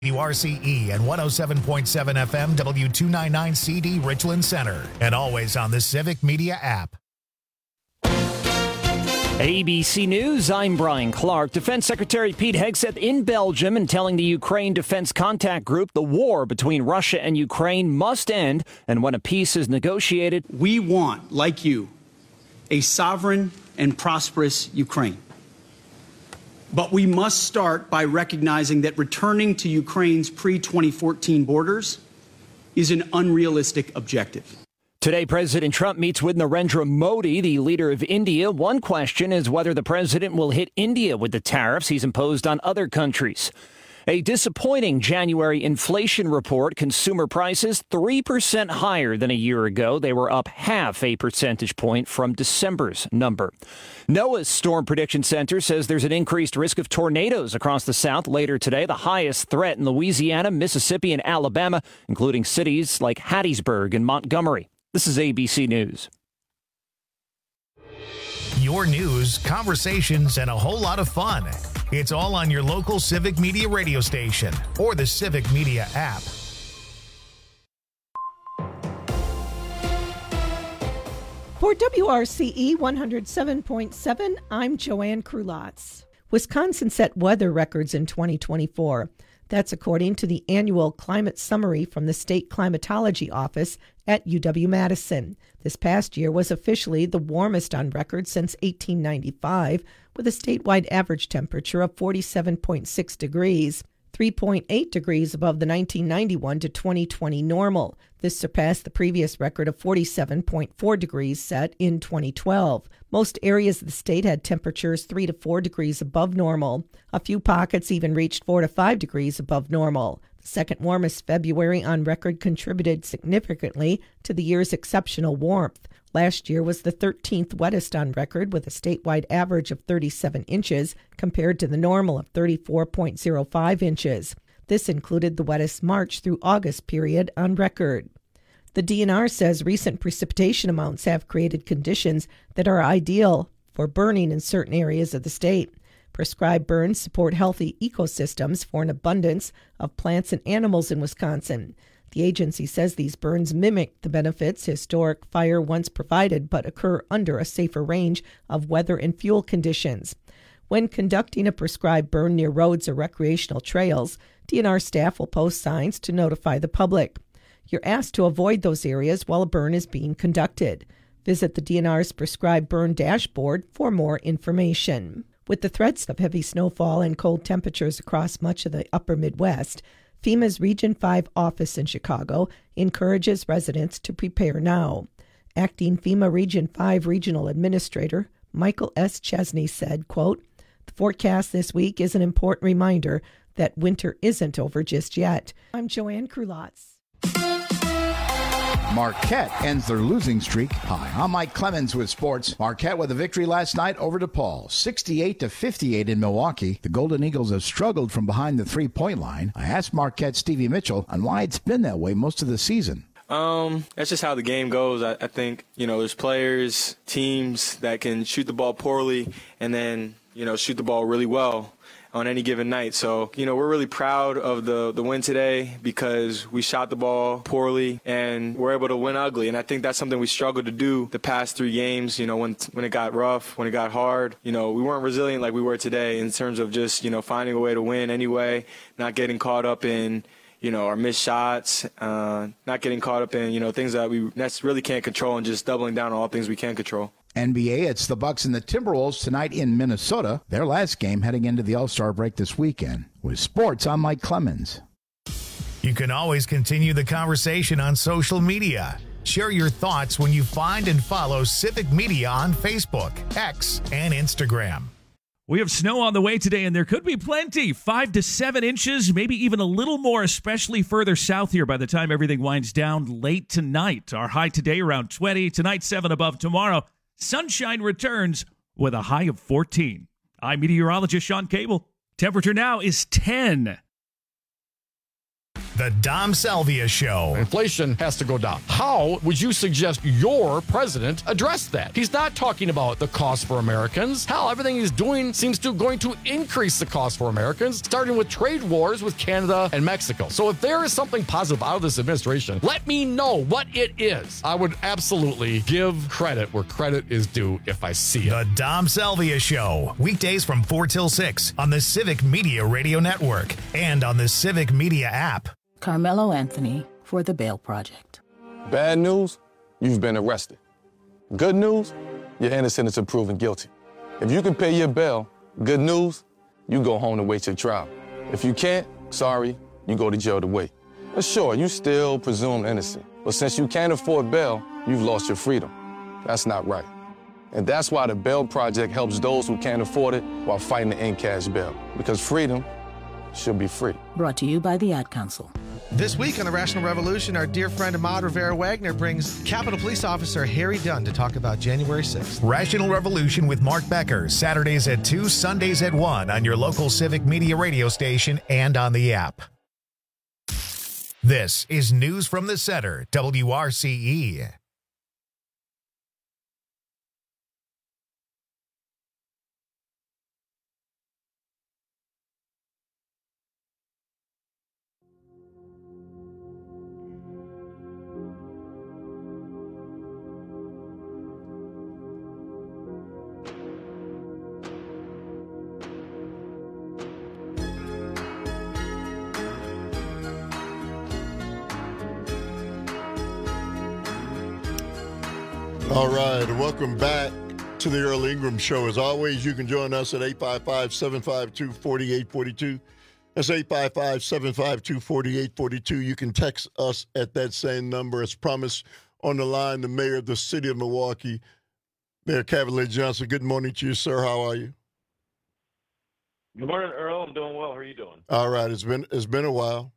WRCE and 107.7 FM W299CD Richland Center, and always on the Civic Media app. ABC News, I'm Brian Clark. Defense Secretary Pete Hegseth in Belgium and telling the Ukraine Defense Contact Group the war between Russia and Ukraine must end, and when a peace is negotiated, we want, like you, a sovereign and prosperous Ukraine. But we must start by recognizing that returning to Ukraine's pre-2014 borders is an unrealistic objective. Today, President Trump meets with Narendra Modi, the leader of India. One question is whether the president will hit India with the tariffs he's imposed on other countries. A disappointing January inflation report. Consumer prices 3% higher than a year ago. They were up 0.5 percentage point from December's number. NOAA's Storm Prediction Center says there's an increased risk of tornadoes across the South later today. The highest threat in Louisiana, Mississippi, and Alabama, including cities like Hattiesburg and Montgomery. This is ABC News. Your news, conversations, and a whole lot of fun. It's all on your local Civic Media radio station or the Civic Media app. For WRCE 107.7, I'm Joanne Krulotz. Wisconsin set weather records in 2024. That's according to the annual climate summary from the State Climatology Office at UW-Madison. This past year was officially the warmest on record since 1895, with a statewide average temperature of 47.6 degrees, 3.8 degrees above the 1991 to 2020 normal. This surpassed the previous record of 47.4 degrees set in 2012. Most areas of the state had temperatures 3 to 4 degrees above normal. A few pockets even reached 4 to 5 degrees above normal. The second warmest February on record contributed significantly to the year's exceptional warmth. Last year was the 13th wettest on record, with a statewide average of 37 inches compared to the normal of 34.05 inches. This included the wettest March through August period on record. The DNR says recent precipitation amounts have created conditions that are ideal for burning in certain areas of the state. Prescribed burns support healthy ecosystems for an abundance of plants and animals in Wisconsin. The agency says these burns mimic the benefits historic fire once provided, but occur under a safer range of weather and fuel conditions. When conducting a prescribed burn near roads or recreational trails, DNR staff will post signs to notify the public. You're asked to avoid those areas while a burn is being conducted. Visit the DNR's prescribed burn dashboard for more information. With the threats of heavy snowfall and cold temperatures across much of the upper Midwest, FEMA's Region 5 office in Chicago encourages residents to prepare now. Acting FEMA Region 5 Regional Administrator Michael S. Chesney said, quote, "The forecast this week is an important reminder that winter isn't over just yet." I'm Joanne Krulotz. Marquette ends their losing streak. Hi, I'm Mike Clemens with sports. Marquette with a victory last night over DePaul, 68-58 in Milwaukee. The Golden Eagles have struggled from behind the three-point line. I asked Marquette's Stevie Mitchell on why it's been that way most of the season. That's just how the game goes. I think, there's players, teams that can shoot the ball poorly and then, shoot the ball really well on any given night. So, we're really proud of the win today because we shot the ball poorly and we're able to win ugly. And I think that's something we struggled to do the past 3 games, when it got rough, when it got hard. We weren't resilient like we were today in terms of just, finding a way to win anyway, not getting caught up in, our missed shots, not getting caught up in, things that we really can't control and just doubling down on all things we can control. NBA, it's the Bucks and the Timberwolves tonight in Minnesota. Their last game heading into the All-Star break this weekend. With sports, I'm Mike Clemens. You can always continue the conversation on social media. Share your thoughts when you find and follow Civic Media on Facebook, X, and Instagram. We have snow on the way today, and there could be plenty. 5 to 7 inches, maybe even a little more, especially further south here by the time everything winds down late tonight. Our high today around 20. Tonight, 7 above. Tomorrow, sunshine returns with a high of 14. I'm meteorologist Sean Cable. Temperature now is 10. The Dom Salvia Show. Inflation has to go down. How would you suggest your president address that? He's not talking about the cost for Americans. Hell, everything he's doing seems to going to increase the cost for Americans, starting with trade wars with Canada and Mexico. So if there is something positive out of this administration, let me know what it is. I would absolutely give credit where credit is due if I see it. The Dom Salvia Show. Weekdays from 4 till 6 on the Civic Media Radio Network and on the Civic Media app. Carmelo Anthony for the Bail Project. Bad news, you've been arrested. Good news, you're innocent until proven guilty. If you can pay your bail, good news, you go home to wait your trial. If you can't, sorry, you go to jail to wait. But sure, you still presumed innocent. But since you can't afford bail, you've lost your freedom. That's not right. And that's why the Bail Project helps those who can't afford it while fighting to end cash bail. Because freedom should be free. Brought to you by the Ad Council. This week on the Rational Revolution, our dear friend Ahmad Rivera-Wagner brings Capitol Police Officer Harry Dunn to talk about January 6th. Rational Revolution with Mark Becker, Saturdays at 2, Sundays at 1 on your local Civic Media radio station and on the app. This is News from the Center, WRCE. All right, welcome back to the Earl Ingram Show. As always, you can join us at 855-752-4842. That's 855-752-4842. You can text us at that same number. As promised, on the line, the mayor of the city of Milwaukee, Mayor Cavalier Johnson. Good morning to you, sir. How are you? Good morning, Earl. I'm doing well. How are you doing? All right, it's been a while.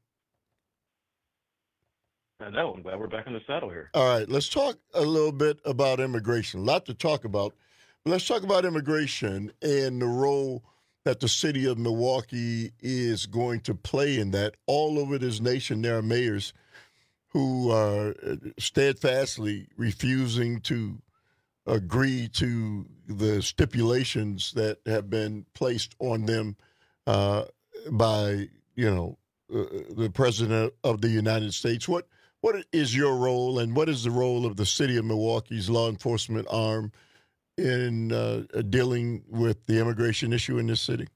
I know. I'm glad we're back in the saddle here. All right, let's talk a little bit about immigration. A lot to talk about. But let's talk about immigration and the role that the city of Milwaukee is going to play in that. All over this nation, there are mayors who are steadfastly refusing to agree to the stipulations that have been placed on them by, the president of the United States. What is your role, and what is the role of the city of Milwaukee's law enforcement arm in dealing with the immigration issue in this city?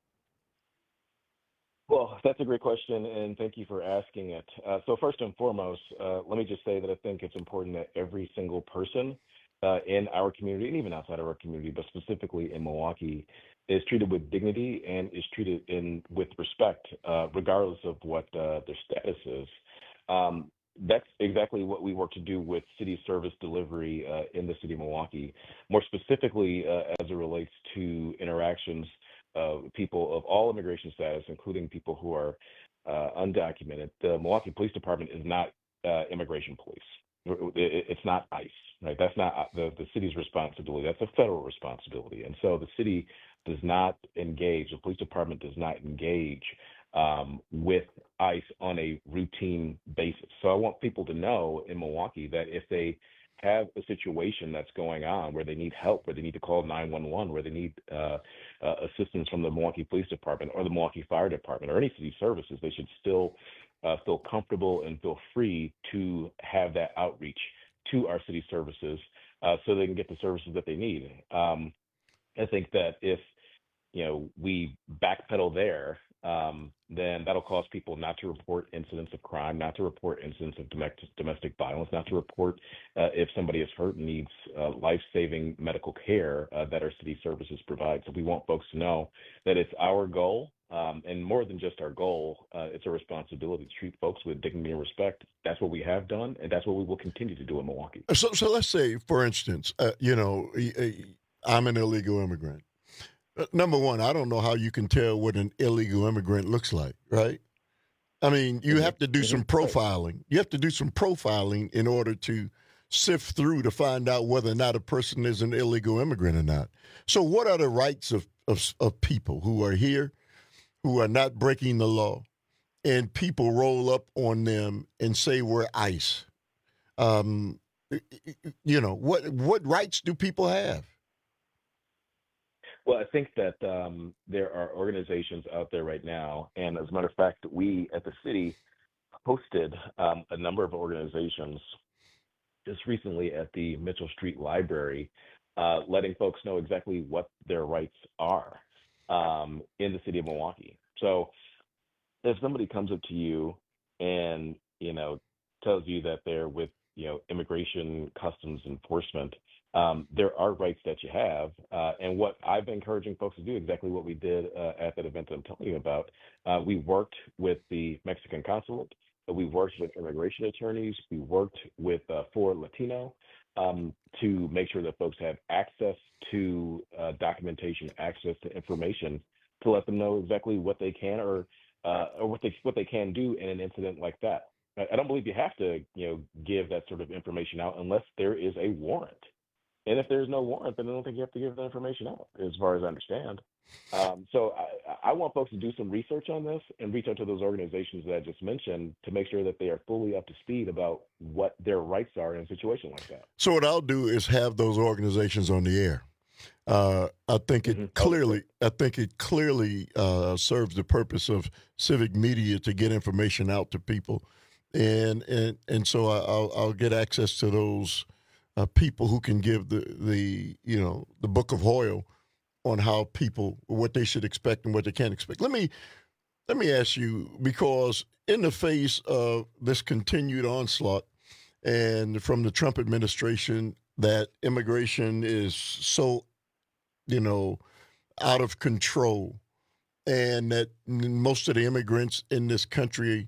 Well, that's a great question, and thank you for asking it. So first and foremost, let me just say that I think it's important that every single person in our community, and even outside of our community, but specifically in Milwaukee, is treated with dignity and is treated with respect, regardless of what their status is. That's exactly what we work to do with city service delivery in the city of Milwaukee. More specifically, as it relates to interactions of people of all immigration status, including people who are undocumented. The Milwaukee Police Department is not immigration police. It's not ICE, right? That's not the city's responsibility. That's a federal responsibility. And so the city does not engage, the police department does not engage with ICE on a routine basis. So I want people to know in Milwaukee that if they have a situation that's going on where they need help, where they need to call 911, where they need assistance from the Milwaukee Police Department or the Milwaukee Fire Department or any city services, they should still feel comfortable and feel free to have that outreach to our city services so they can get the services that they need. I think that if we backpedal there, then that'll cause people not to report incidents of crime, not to report incidents of domestic violence, not to report if somebody is hurt and needs life-saving medical care that our city services provide. So we want folks to know that it's our goal, and more than just our goal, it's a responsibility to treat folks with dignity and respect. That's what we have done, and that's what we will continue to do in Milwaukee. So let's say, for instance, I'm an illegal immigrant. Number one, I don't know how you can tell what an illegal immigrant looks like, right? I mean, you have to do some profiling. You have to do some profiling in order to sift through to find out whether or not a person is an illegal immigrant or not. So what are the rights of people who are here, who are not breaking the law, and people roll up on them and say we're ICE. What rights do people have? Well, I think that there are organizations out there right now, and as a matter of fact, we at the city hosted a number of organizations just recently at the Mitchell Street Library, letting folks know exactly what their rights are in the city of Milwaukee. So if somebody comes up to you and, tells you that they're with, Immigration Customs Enforcement, there are rights that you have. And what I've been encouraging folks to do, exactly what we did at that event I'm telling you about, we worked with the Mexican consulate, we worked with immigration attorneys, we worked with For Latino to make sure that folks have access to documentation, access to information to let them know exactly what they can or what they can do in an incident like that. I don't believe you have to, give that sort of information out unless there is a warrant. And if there's no warrant, then I don't think you have to give the information out, as far as I understand. So I want folks to do some research on this and reach out to those organizations that I just mentioned to make sure that they are fully up to speed about what their rights are in a situation like that. So what I'll do is have those organizations on the air. I think it clearly serves the purpose of civic media to get information out to people, and so I'll get access to those people who can give the Book of Hoyle on how people, what they should expect and what they can't expect. Let me ask you, because in the face of this continued onslaught and from the Trump administration that immigration is so, out of control, and that most of the immigrants in this country,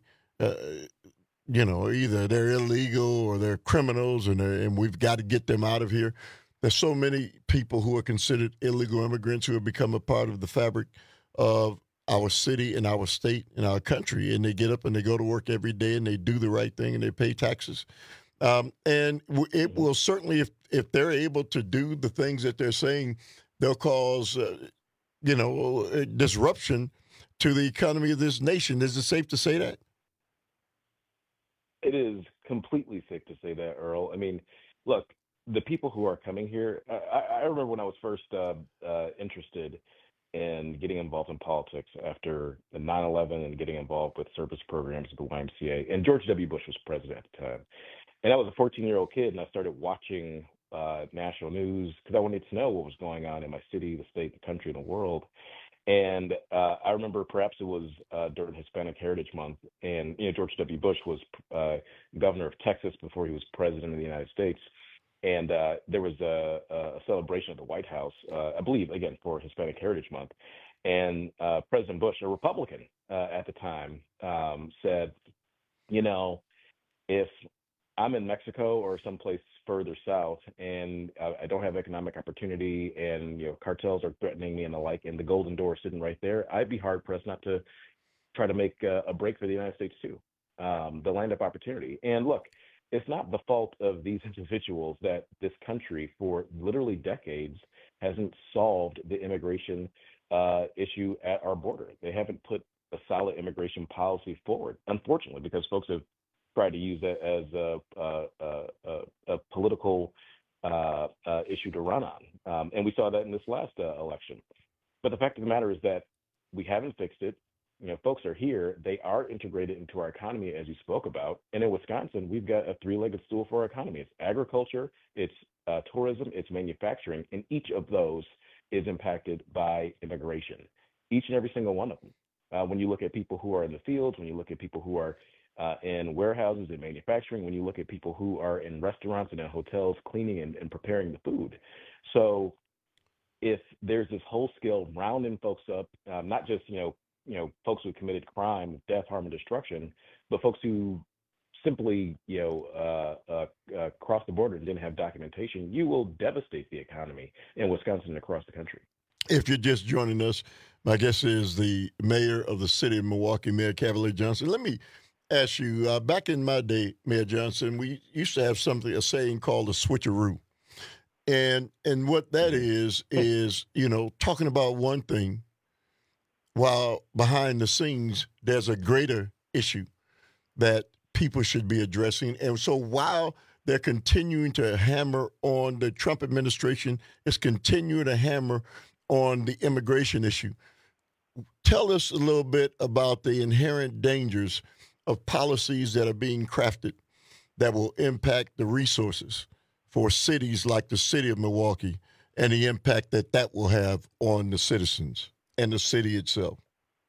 either they're illegal or they're criminals, and we've got to get them out of here. There's so many people who are considered illegal immigrants who have become a part of the fabric of our city and our state and our country, and they get up and they go to work every day and they do the right thing and they pay taxes. And it will certainly, if they're able to do the things that they're saying, they'll cause, a disruption to the economy of this nation. Is it safe to say that? It is completely safe to say that, Earl. I mean, look, the people who are coming here, I remember when I was first interested in getting involved in politics after the 9/11 and getting involved with service programs at the YMCA, and George W. Bush was president at the time. And I was a 14-year-old kid, and I started watching national news because I wanted to know what was going on in my city, the state, the country, and the world. And I remember perhaps it was during Hispanic Heritage Month, and George W. Bush was governor of Texas before he was president of the United States. And there was a celebration at the White House, I believe, again, for Hispanic Heritage Month. And President Bush, a Republican at the time, said, if I'm in Mexico or someplace further south and I don't have economic opportunity and, cartels are threatening me and the like, and the Golden Door is sitting right there, I'd be hard pressed not to try to make a break for the United States too, the land of opportunity. And look, it's not the fault of these individuals that this country for literally decades hasn't solved the immigration issue at our border. They haven't put a solid immigration policy forward, unfortunately, because folks have tried to use that as a political issue to run on. And we saw that in this last election. But the fact of the matter is that we haven't fixed it. Folks are here. They are integrated into our economy, as you spoke about. And in Wisconsin, we've got a three-legged stool for our economy. It's agriculture, it's tourism, it's manufacturing, and each of those is impacted by immigration, each and every single one of them. When you look at people who are in the fields, when you look at people who are in warehouses and manufacturing, when you look at people who are in restaurants and in hotels cleaning and preparing the food. So if there's this whole scale rounding folks up, not just, folks who committed crime, death, harm, and destruction, but folks who simply, crossed the border and didn't have documentation, you will devastate the economy in Wisconsin and across the country. If you're just joining us, my guest is the mayor of the city of Milwaukee, Mayor Cavalier Johnson. Let me ask you, back in my day, Mayor Johnson, we used to have a saying called a switcheroo. And what that is, talking about one thing while behind the scenes, there's a greater issue that people should be addressing. And so while they're continuing to hammer on the Trump administration, is continuing to hammer on the immigration issue. Tell us a little bit about the inherent dangers of policies that are being crafted that will impact the resources for cities like the city of Milwaukee and the impact that that will have on the citizens and the city itself.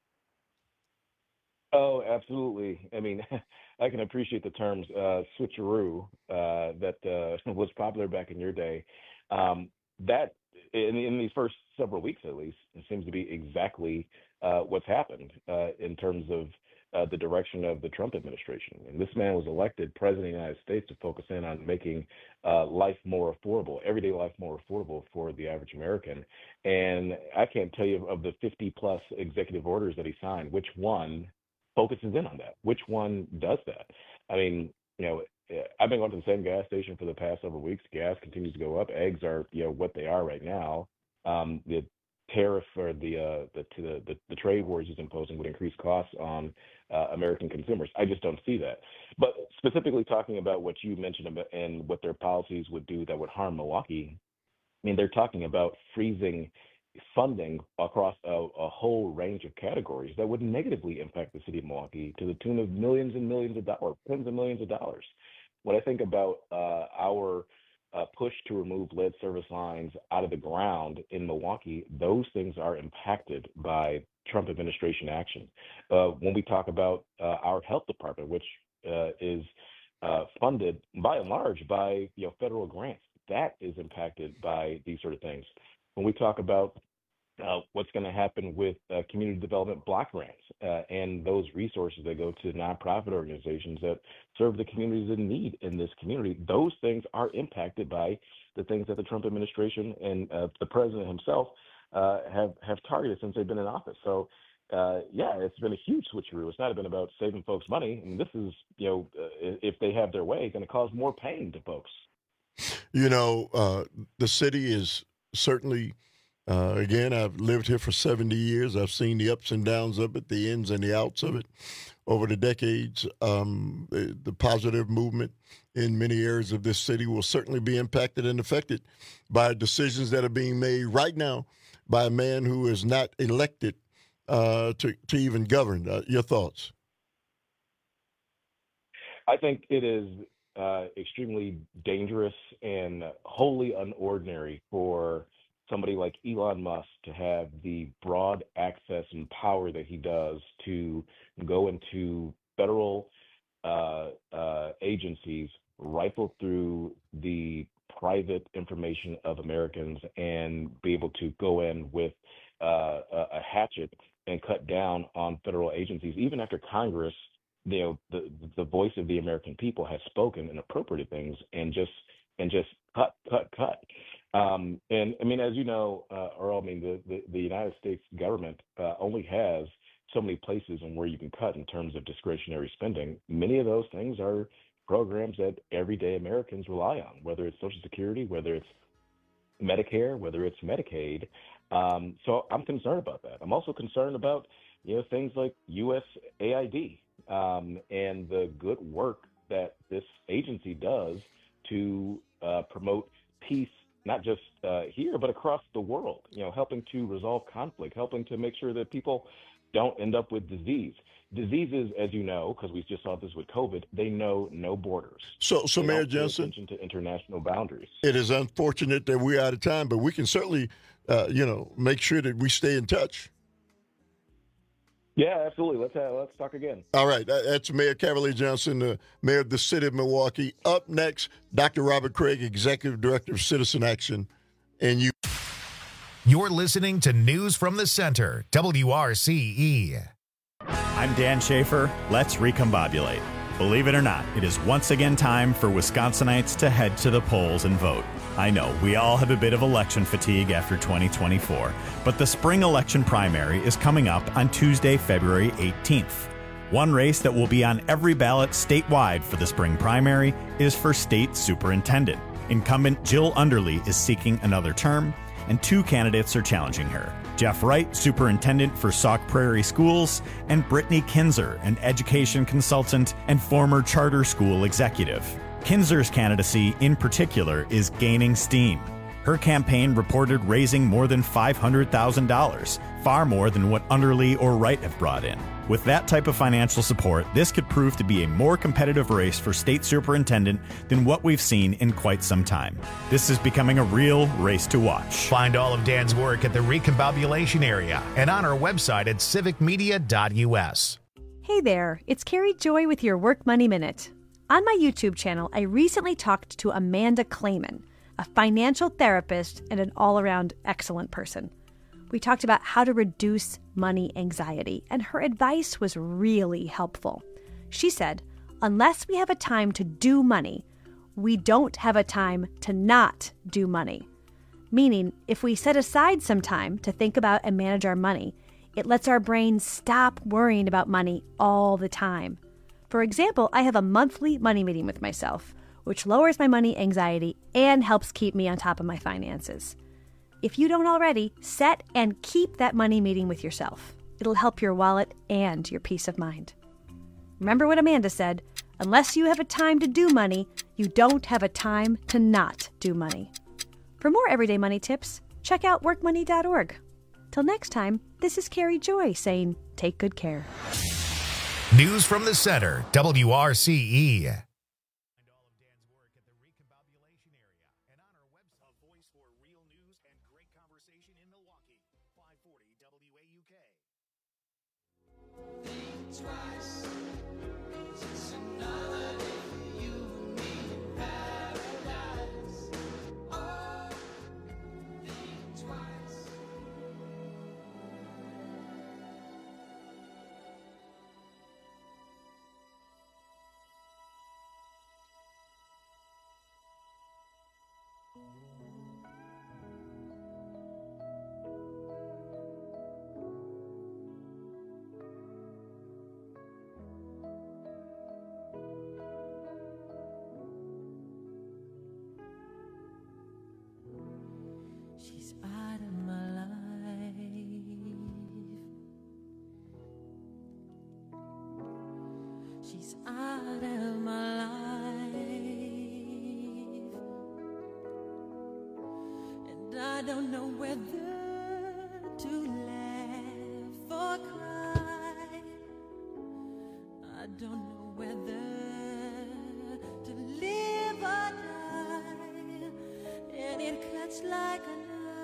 Oh, absolutely. I mean, I can appreciate the terms switcheroo that was popular back in your day. That in these first several weeks, at least, it seems to be exactly what's happened in terms of the direction of the Trump administration. And this man was elected president of the United States to focus in on making life more affordable, everyday life more affordable for the average American. And I can't tell you of the 50-plus executive orders that he signed, which one focuses in on that, which one does that. I mean, I've been going to the same gas station for the past several weeks. Gas continues to go up. Eggs are, what they are right now. The tariff or the trade wars he's imposing would increase costs on American consumers. I just don't see that. But specifically talking about what you mentioned about and what their policies would do that would harm Milwaukee, I mean, they're talking about freezing funding across a whole range of categories that would negatively impact the city of Milwaukee to the tune of millions and millions of dollars, tens of millions of dollars. When I think about our push to remove lead service lines out of the ground in Milwaukee, those things are impacted by Trump administration action. When we talk about our health department, which is funded by and large by federal grants, that is impacted by these sort of things. When we talk about what's going to happen with community development block grants and those resources that go to nonprofit organizations that serve the communities in need in this community, those things are impacted by the things that the Trump administration and the president himself have targeted since they've been in office. So, it's been a huge switcheroo. It's not been about saving folks money. And this is, if they have their way, going to cause more pain to folks. The city is certainly again, I've lived here for 70 years. I've seen the ups and downs of it, the ins and the outs of it over the decades. The positive movement in many areas of this city will certainly be impacted and affected by decisions that are being made right now by a man who is not elected to even govern. Your thoughts? I think it is extremely dangerous and wholly unordinary for somebody like Elon Musk to have the broad access and power that he does to go into federal agencies, rifle through the private information of Americans, and be able to go in with a hatchet and cut down on federal agencies, even after Congress, the voice of the American people has spoken and appropriated things, and just cut. And I mean, as you know, Earl, I mean, the United States government only has so many places and where you can cut in terms of discretionary spending. Many of those things are programs that everyday Americans rely on, whether it's Social Security, whether it's Medicare, whether it's Medicaid. So I'm concerned about that. I'm also concerned about, things like USAID and the good work that this agency does to promote peace, not just here, but across the world, helping to resolve conflict, helping to make sure that people don't end up with disease. Diseases, as you know, because we just saw this with COVID, they know no borders. So Mayor Johnson, attention to international boundaries. It is unfortunate that we're out of time, but we can certainly, make sure that we stay in touch. Yeah, absolutely. Let's talk again. All right. That's Mayor Cavalier Johnson, the mayor of the city of Milwaukee. Up next, Dr. Robert Craig, Executive Director of Citizen Action. And You're listening to News from the Center, WRCE. I'm Dan Schaefer. Let's recombobulate. Believe it or not, it is once again time for Wisconsinites to head to the polls and vote. I know, we all have a bit of election fatigue after 2024, but the spring election primary is coming up on Tuesday, February 18th. One race that will be on every ballot statewide for the spring primary is for state superintendent. Incumbent Jill Underly is seeking another term, and 2 candidates are challenging her. Jeff Wright, superintendent for Sauk Prairie Schools, and Brittany Kinzer, an education consultant and former charter school executive. Kinzer's candidacy, in particular, is gaining steam. Her campaign reported raising more than $500,000, far more than what Underly or Wright have brought in. With that type of financial support, this could prove to be a more competitive race for state superintendent than what we've seen in quite some time. This is becoming a real race to watch. Find all of Dan's work at the Recombobulation area and on our website at civicmedia.us. Hey there, it's Carrie Joy with your Work Money Minute. On my YouTube channel, I recently talked to Amanda Clayman, a financial therapist and an all-around excellent person. We talked about how to reduce money anxiety, and her advice was really helpful. She said, unless we have a time to do money, we don't have a time to not do money. Meaning, if we set aside some time to think about and manage our money, it lets our brain stop worrying about money all the time. For example, I have a monthly money meeting with myself, which lowers my money anxiety and helps keep me on top of my finances. If you don't already, set and keep that money meeting with yourself. It'll help your wallet and your peace of mind. Remember what Amanda said, unless you have a time to do money, you don't have a time to not do money. For more everyday money tips, check out workmoney.org. Till next time, this is Carrie Joy saying, take good care. News from the Center, WRCE. She's out of my life. She's out of my life. And I don't know whether to laugh or cry. I don't know whether to live or die. And it cuts like a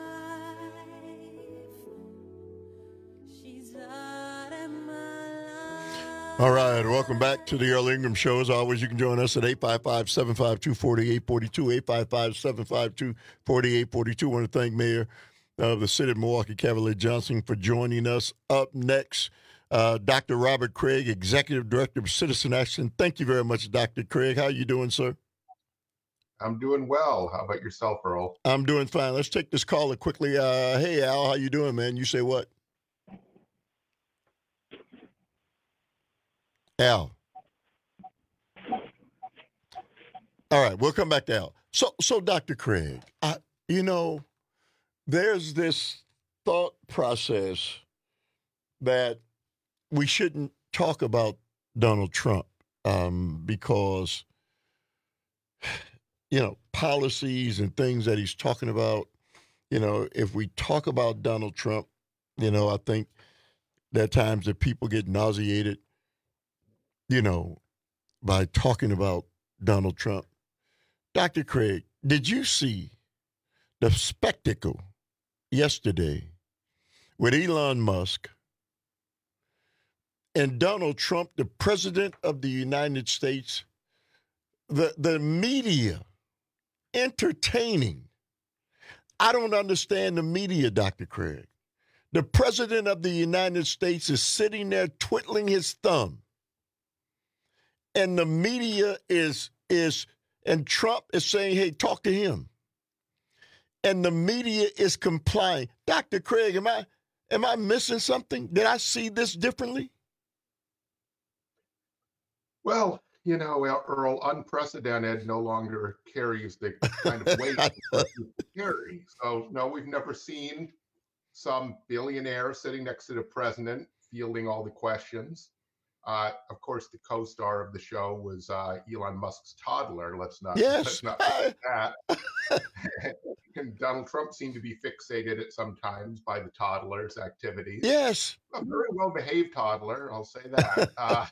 All right, welcome back to the Earl Ingram Show. As always, you can join us at 855-752-4842, 855-752-4842. I want to thank Mayor of the City of Milwaukee, Cavalier Johnson, for joining us. Up next, Dr. Robert Craig, Executive Director of Citizen Action. Thank you very much, Dr. Craig. How are you doing, sir? I'm doing well. How about yourself, Earl? I'm doing fine. Let's take this caller quickly. Hey, Al, how you doing, man? You say what? Al. All right, we'll come back to Al. So Dr. Craig, there's this thought process that we shouldn't talk about Donald Trump because, policies and things that he's talking about, if we talk about Donald Trump, I think there are times that people get nauseated, by talking about Donald Trump. Dr. Craig, did you see the spectacle yesterday with Elon Musk and Donald Trump, the president of the United States, the media entertaining? I don't understand the media, Dr. Craig. The president of the United States is sitting there twiddling his thumb. And the media and Trump is saying, hey, talk to him. And the media is complying. Dr. Craig, am I missing something? Did I see this differently? Well, You know, Earl, unprecedented no longer carries the kind of weight it used to carry. So, no, we've never seen some billionaire sitting next to the president fielding all the questions. Of course, the co-star of the show was Elon Musk's toddler. Let's not forget that. And Donald Trump seemed to be fixated at sometimes by the toddler's activities. Yes. A very well-behaved toddler, I'll say that.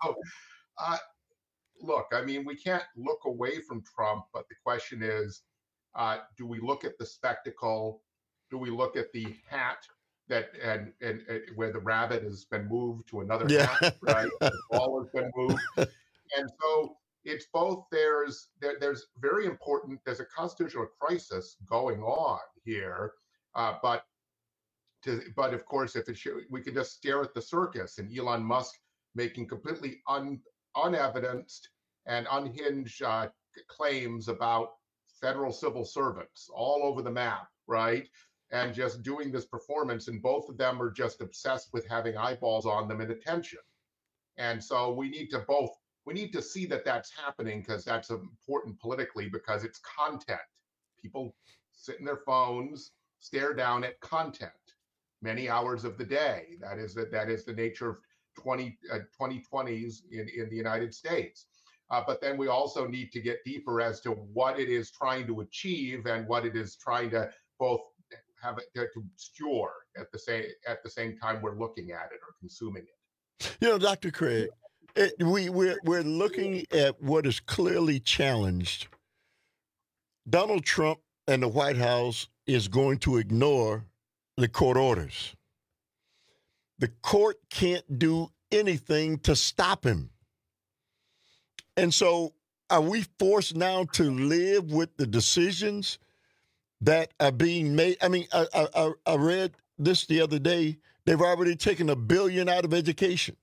Look, I mean, we can't look away from Trump, but the question is, do we look at the spectacle? Do we look at the hat that and where the rabbit has been moved to another hat, right? The ball has been moved, and so it's both. There's very important. There's a constitutional crisis going on here, but of course, if we could just stare at the circus and Elon Musk making completely unevidenced and unhinged claims about federal civil servants all over the map, right? And just doing this performance, and both of them are just obsessed with having eyeballs on them and attention. And so we need to see that that's happening, because that's important politically, because it's content. People sit in their phones, stare down at content many hours of the day. That is the nature of 2020s in the United States. But then we also need to get deeper as to what it is trying to achieve and what it is trying to both have it to obscure at the same time we're looking at it or consuming it. You know, Dr. Craig, we're looking at what is clearly challenged. Donald Trump and the White House is going to ignore the court orders. The court can't do anything to stop him. And so are we forced now to live with the decisions that are being made? I mean, I read this the other day. They've already taken $1 billion out of education.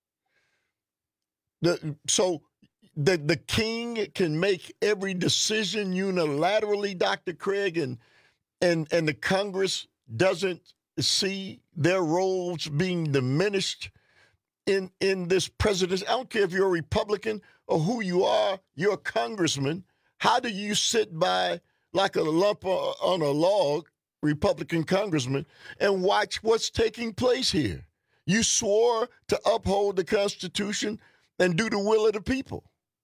So the king can make every decision unilaterally, Dr. Craig, and the Congress doesn't see their roles being diminished in this presidency. I don't care if you're a Republican or who you are, you're a congressman. How do you sit by like a lump on a log, Republican congressman, and watch what's taking place here? You swore to uphold the Constitution and do the will of the people.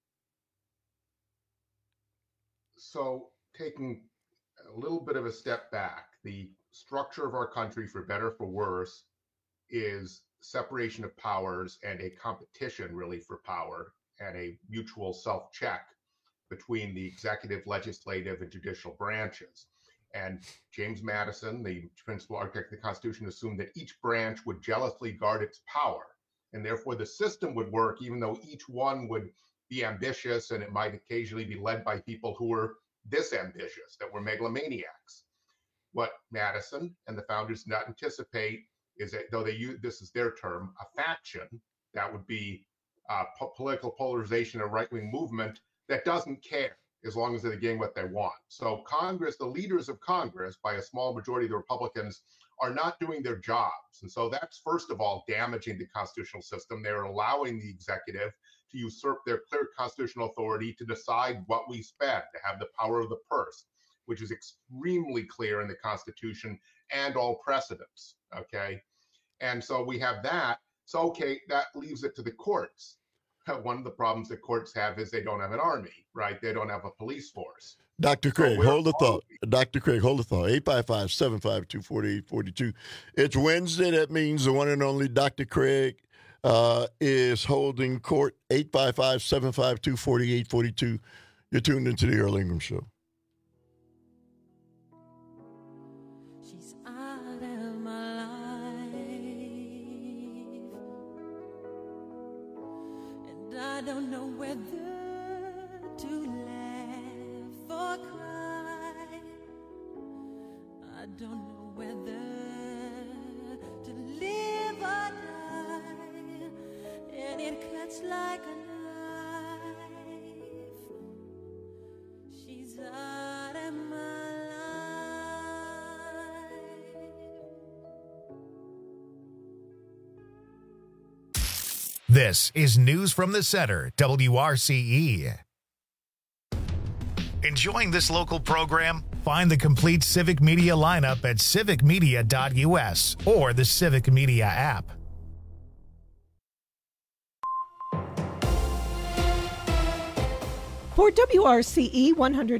So taking a little bit of a step back, the structure of our country, for better or for worse, is separation of powers and a competition really for power and a mutual self-check between the executive, legislative, and judicial branches. And James Madison, the principal architect of the Constitution, assumed that each branch would jealously guard its power. And therefore the system would work, even though each one would be ambitious, and it might occasionally be led by people who were this ambitious, that were megalomaniacs. What Madison and the founders did not anticipate is that, though they use, this is their term, a faction, that would be political polarization, a right-wing movement that doesn't care as long as they're getting what they want. So Congress, the leaders of Congress, by a small majority of the Republicans, are not doing their jobs. And so that's, first of all, damaging the constitutional system. They're allowing the executive to usurp their clear constitutional authority to decide what we spend, to have the power of the purse, which is extremely clear in the Constitution and all precedents, okay? And so we have that. So, okay, that leaves it to the courts. One of the problems that courts have is they don't have an army, right? They don't have a police force. Dr. Craig, hold the thought. Dr. Craig, hold the thought. 855-752-4842. It's Wednesday. That means the one and only Dr. Craig is holding court. 855-752-4842. You're tuned into the Earl Ingram Show. She's out of my life, and I don't know whether to laugh or cry. I don't know whether to live or die, and it cuts like a knife. She's out of my life. This is News from the Center, WRCE. Enjoying this local program? Find the complete Civic Media lineup at civicmedia.us or the Civic Media app. For WRCE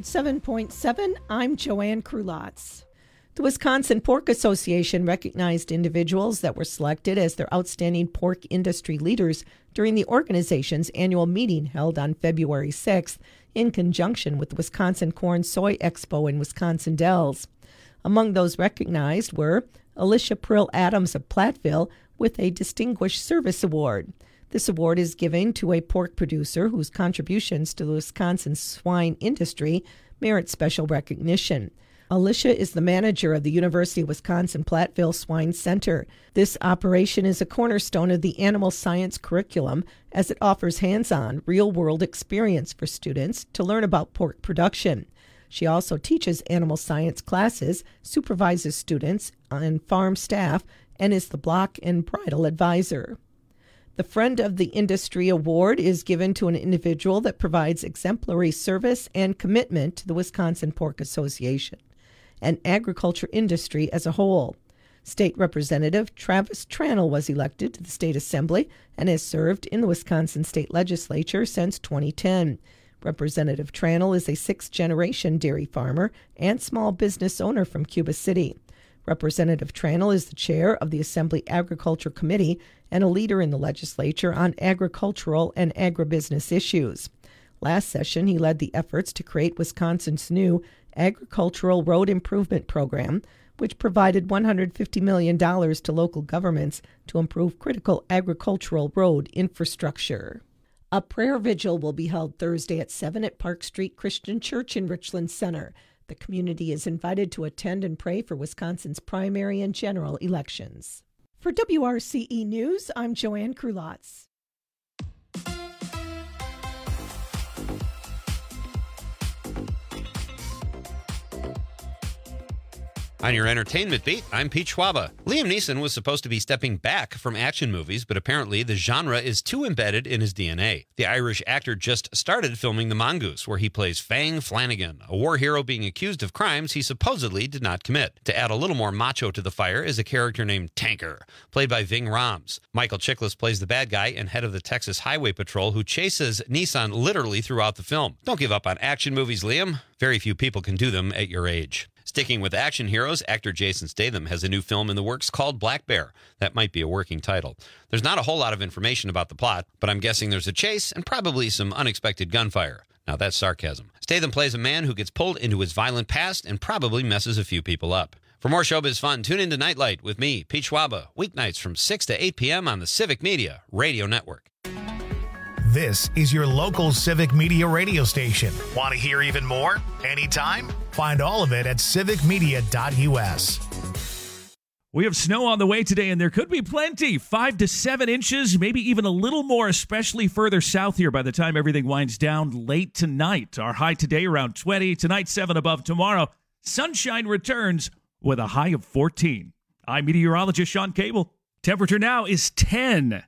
107.7, I'm Joanne Krulotz. The Wisconsin Pork Association recognized individuals that were selected as their outstanding pork industry leaders during the organization's annual meeting held on February 6th in conjunction with the Wisconsin Corn Soy Expo in Wisconsin Dells. Among those recognized were Alicia Prill Adams of Platteville with a Distinguished Service Award. This award is given to a pork producer whose contributions to the Wisconsin swine industry merit special recognition. Alicia is the manager of the University of Wisconsin-Platteville Swine Center. This operation is a cornerstone of the animal science curriculum as it offers hands-on, real-world experience for students to learn about pork production. She also teaches animal science classes, supervises students and farm staff, and is the block and bridle advisor. The Friend of the Industry Award is given to an individual that provides exemplary service and commitment to the Wisconsin Pork Association and agriculture industry as a whole. State Representative Travis Tranel was elected to the State Assembly and has served in the Wisconsin State Legislature since 2010. Representative Tranel is a sixth-generation dairy farmer and small business owner from Cuba City. Representative Tranel is the chair of the Assembly Agriculture Committee and a leader in the legislature on agricultural and agribusiness issues. Last session, he led the efforts to create Wisconsin's new Agricultural Road Improvement Program, which provided $150 million to local governments to improve critical agricultural road infrastructure. A prayer vigil will be held Thursday at 7 at Park Street Christian Church in Richland Center. The community is invited to attend and pray for Wisconsin's primary and general elections. For WRCE News, I'm Joanne Krulotz. On your entertainment beat, I'm Pete Schwaba. Liam Neeson was supposed to be stepping back from action movies, but apparently the genre is too embedded in his DNA. The Irish actor just started filming The Mongoose, where he plays Fang Flanagan, a war hero being accused of crimes he supposedly did not commit. To add a little more macho to the fire is a character named Tanker, played by Ving Rhames. Michael Chiklis plays the bad guy and head of the Texas Highway Patrol who chases Neeson literally throughout the film. Don't give up on action movies, Liam. Very few people can do them at your age. Sticking with action heroes, actor Jason Statham has a new film in the works called Black Bear. That might be a working title. There's not a whole lot of information about the plot, but I'm guessing there's a chase and probably some unexpected gunfire. Now that's sarcasm. Statham plays a man who gets pulled into his violent past and probably messes a few people up. For more showbiz fun, tune into Nightlight with me, Pete Schwaba, weeknights from 6 to 8 p.m. on the Civic Media Radio Network. This is your local Civic Media radio station. Want to hear even more? Anytime? Find all of it at civicmedia.us. We have snow on the way today, and there could be plenty. 5 to 7 inches, maybe even a little more, especially further south here by the time everything winds down late tonight. Our high today around 20. Tonight, 7 above tomorrow. Sunshine returns with a high of 14. I'm meteorologist Sean Cable. Temperature now is 10.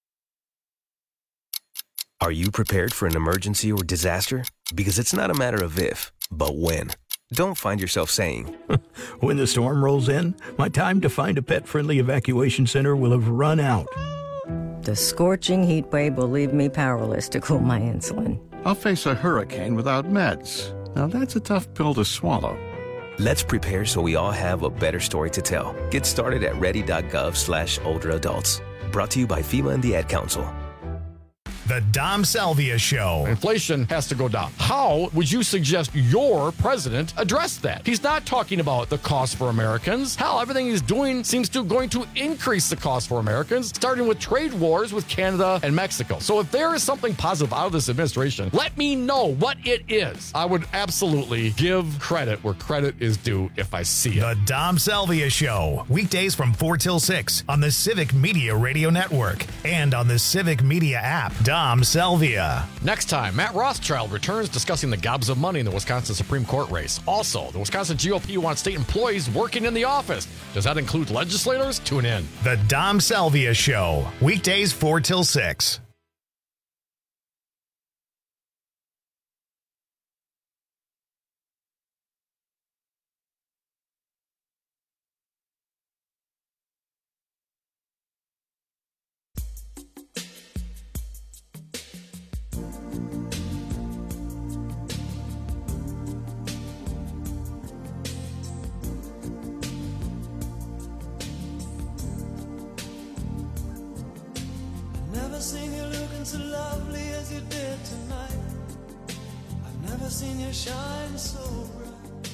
Are you prepared for an emergency or disaster? Because it's not a matter of if, but when. Don't find yourself saying, when the storm rolls in, my time to find a pet-friendly evacuation center will have run out. The scorching heat wave will leave me powerless to cool my insulin. I'll face a hurricane without meds. Now that's a tough pill to swallow. Let's prepare so we all have a better story to tell. Get started at ready.gov/older adults. Brought to you by FEMA and the Ad Council. The Dom Salvia Show. Inflation has to go down. How would you suggest your president address that? He's not talking about the cost for Americans. Hell, everything he's doing seems to going to increase the cost for Americans, starting with trade wars with Canada and Mexico. So if there is something positive out of this administration, let me know what it is. I would absolutely give credit where credit is due if I see it. The Dom Salvia Show. Weekdays from 4 till 6 on the Civic Media Radio Network and on the Civic Media app. Dom Dom Salvia. Next time, Matt Rothschild returns discussing the gobs of money in the Wisconsin Supreme Court race. Also, the Wisconsin GOP wants state employees working in the office. Does that include legislators? Tune in. The Dom Salvia Show, weekdays 4 till 6. Never seen you looking so lovely as you did tonight. I've never seen you shine so bright.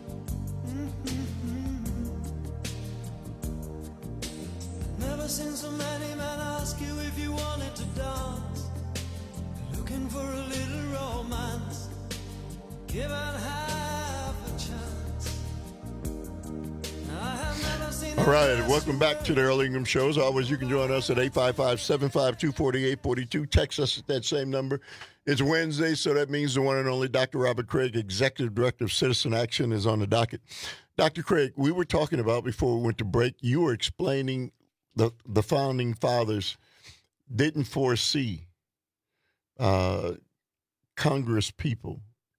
Never seen so many men ask you if you wanted to dance. Looking for a little romance, given half a chance. I have never seen. All right, welcome back to the Earl Ingram Show. As always, you can join us at 855-752-4842. Text us at that same number. It's Wednesday, so that means the one and only Dr. Robert Craig, Executive Director of Citizen Action, is on the docket. Dr. Craig, we were talking about, before we went to break, you were explaining the Founding Fathers didn't foresee Congress people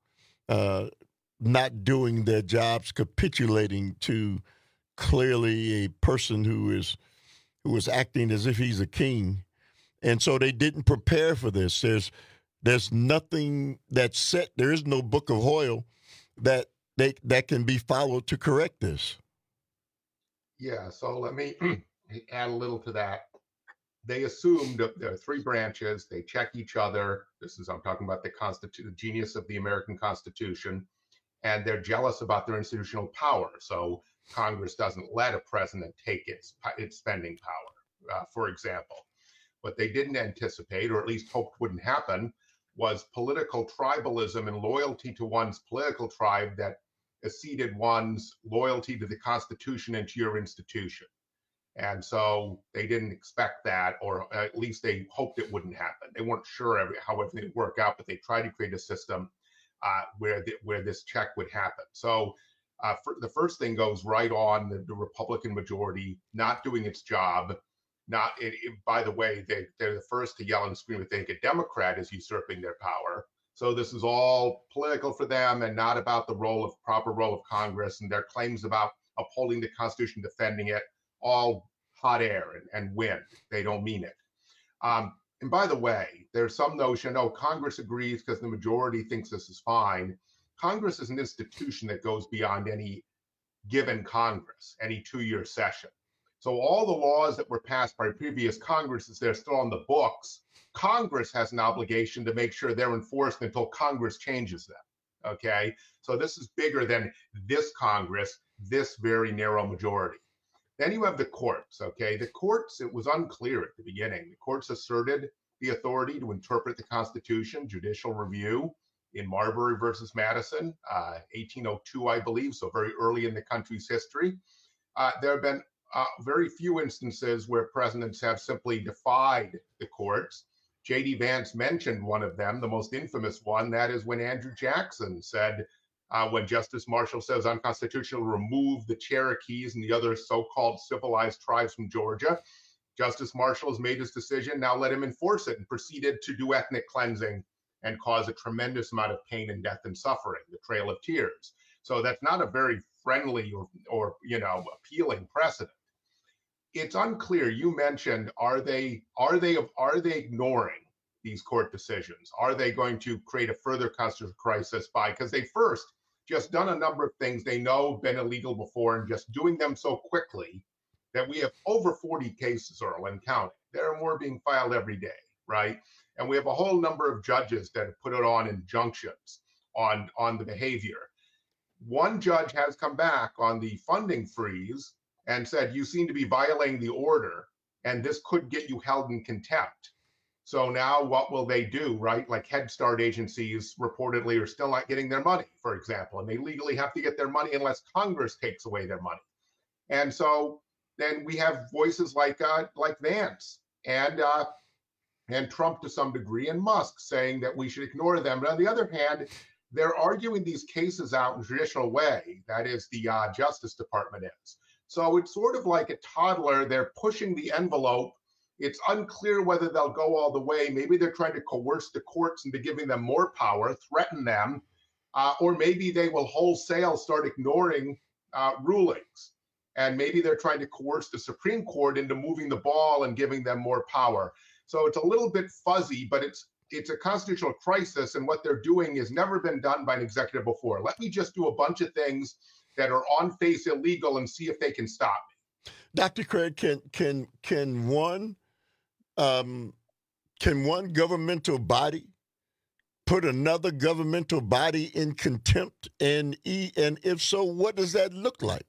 not doing their jobs, capitulating to clearly a person who was acting as if he's a king, and so they didn't prepare for this. There's nothing that's set. There is no book of Hoyle that can be followed to correct this. Yeah, so let me add a little to that. They assumed that there are three branches. They check each other. I'm talking about the genius of the American Constitution, and they're jealous about their institutional power. So Congress doesn't let a president take its spending power, for example. What they didn't anticipate, or at least hoped wouldn't happen, was political tribalism and loyalty to one's political tribe that exceeded one's loyalty to the Constitution and to your institution. And so they didn't expect that, or at least they hoped it wouldn't happen. They weren't sure how everything would work out, but they tried to create a system where this check would happen. So the first thing goes right on the Republican majority not doing its job. By the way, they're the first to yell and scream if they think a Democrat is usurping their power. So this is all political for them and not about the proper role of Congress, and their claims about upholding the Constitution, defending it, all hot air and wind. They don't mean it. And by the way, there's some notion, Congress agrees because the majority thinks this is fine. Congress is an institution that goes beyond any given Congress, any 2-year session. So all the laws that were passed by previous Congresses, they're still on the books. Congress has an obligation to make sure they're enforced until Congress changes them, okay? So this is bigger than this Congress, this very narrow majority. Then you have the courts, okay? The courts, it was unclear at the beginning. The courts asserted the authority to interpret the Constitution, judicial review, in Marbury versus Madison, 1802, I believe, so very early in the country's history. There have been very few instances where presidents have simply defied the courts. J.D. Vance mentioned one of them, the most infamous one. That is when Andrew Jackson said, when Justice Marshall says unconstitutional, remove the Cherokees and the other so-called civilized tribes from Georgia. Justice Marshall has made his decision. Now let him enforce it, and proceeded to do ethnic cleansing and cause a tremendous amount of pain and death and suffering, the Trail of Tears. So that's not a very friendly or appealing precedent. It's unclear. You mentioned, are they ignoring these court decisions? Are they going to create a further constitutional crisis because they first just done a number of things they know have been illegal before, and just doing them so quickly that we have over 40 cases, Earl, and counting. There are more being filed every day, right? And we have a whole number of judges that have put it on injunctions on the behavior. One judge has come back on the funding freeze and said, you seem to be violating the order, and this could get you held in contempt. So now what will they do, right? Like Head Start agencies reportedly are still not getting their money, for example, and they legally have to get their money unless Congress takes away their money. And so then we have voices like Vance and and Trump to some degree, and Musk saying that we should ignore them. But on the other hand, they're arguing these cases out in a traditional way. That is, the Justice Department is. So it's sort of like a toddler. They're pushing the envelope. It's unclear whether they'll go all the way. Maybe they're trying to coerce the courts into giving them more power, threaten them, or maybe they will wholesale start ignoring rulings. And maybe they're trying to coerce the Supreme Court into moving the ball and giving them more power. So it's a little bit fuzzy, but it's a constitutional crisis, and what they're doing has never been done by an executive before. Let me just do a bunch of things that are on face illegal and see if they can stop me. Dr. Craig, can one governmental body put another governmental body in contempt? And if so, what does that look like?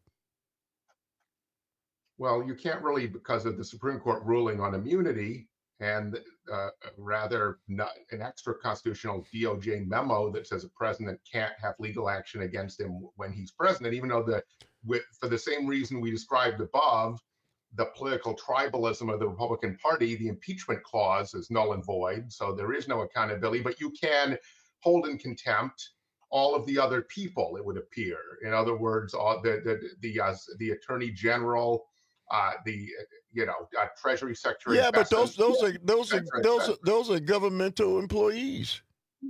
Well, you can't really, because of the Supreme Court ruling on immunity and rather not an extra constitutional DOJ memo that says a president can't have legal action against him when he's president, even though for the same reason we described above, the political tribalism of the Republican Party, the impeachment clause is null and void. So there is no accountability, but you can hold in contempt all of the other people, it would appear. In other words, the Attorney General, the Treasury Secretary. Yeah, but those are governmental employees.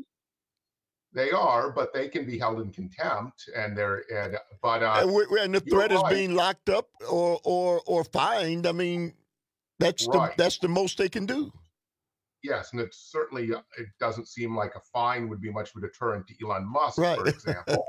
They are, but they can be held in contempt, and the threat is being locked up or fined. I mean, that's right. That's the most they can do. Yes, and it doesn't seem like a fine would be much of a deterrent to Elon Musk, right. For example.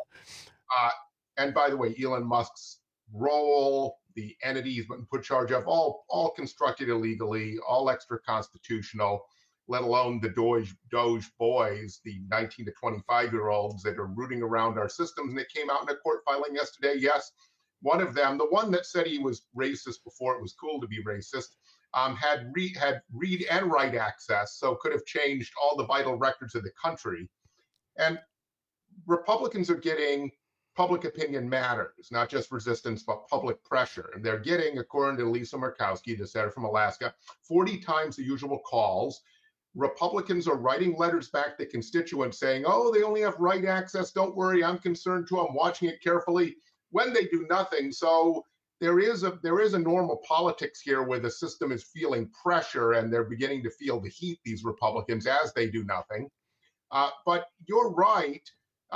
And by the way, Elon Musk's role, the entities put charge of, all constructed illegally, all extra constitutional, let alone the Doge boys, the 19 to 25-year-olds that are rooting around our systems. And it came out in a court filing yesterday. Yes, one of them, the one that said he was racist before it was cool to be racist, had read and write access, so could have changed all the vital records of the country. And Republicans are getting public opinion matters, not just resistance, but public pressure. And they're getting, according to Lisa Murkowski, the senator from Alaska, 40 times the usual calls. Republicans are writing letters back to constituents saying, oh, they only have right access. Don't worry, I'm concerned too. I'm watching it carefully, when they do nothing. So there is a normal politics here where the system is feeling pressure and they're beginning to feel the heat, these Republicans, as they do nothing. But you're right.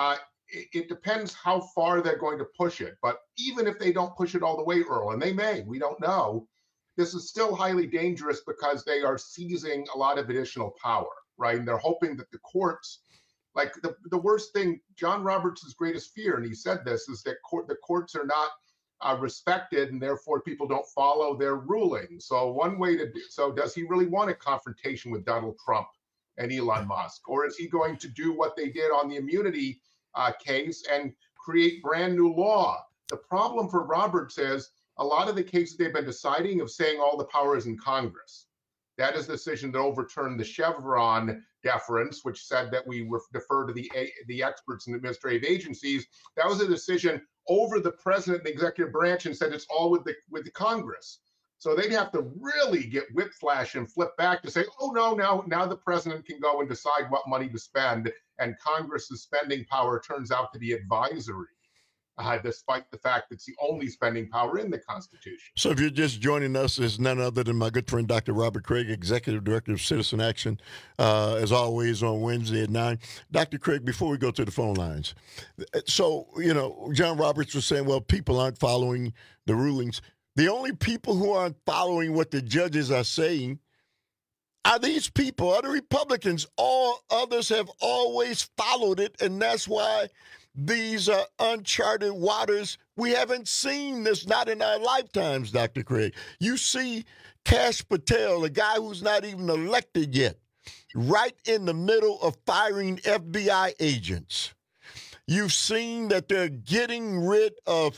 It depends how far they're going to push it. But even if they don't push it all the way, Earl, and they may, we don't know, this is still highly dangerous because they are seizing a lot of additional power, right? And they're hoping that the courts, like the worst thing, John Roberts' greatest fear, and he said this, is that the courts are not respected, and therefore people don't follow their rulings. So one way to do so, does he really want a confrontation with Donald Trump and Elon Musk? Or is he going to do what they did on the immunity case and create brand new law? The problem for Roberts is a lot of the cases they've been deciding of saying all the power is in Congress. That is the decision that overturned the Chevron deference, which said that we defer to the experts in administrative agencies. That was a decision over the president and the executive branch, and said it's all with the Congress. So they'd have to really get whiplash and flip back to say, oh no, now the president can go and decide what money to spend, and Congress's spending power turns out to be advisory, despite the fact it's the only spending power in the Constitution. So if you're just joining us, it's none other than my good friend Dr. Robert Craig, Executive Director of Citizen Action, as always on Wednesday at 9. Dr. Craig, before we go to the phone lines, so, John Roberts was saying, well, people aren't following the rulings. The only people who aren't following what the judges are saying are these people, are the Republicans. All others have always followed it, and that's why these are uncharted waters. We haven't seen this, not in our lifetimes, Dr. Craig. You see Kash Patel, a guy who's not even elected yet, right in the middle of firing FBI agents. You've seen that they're getting rid of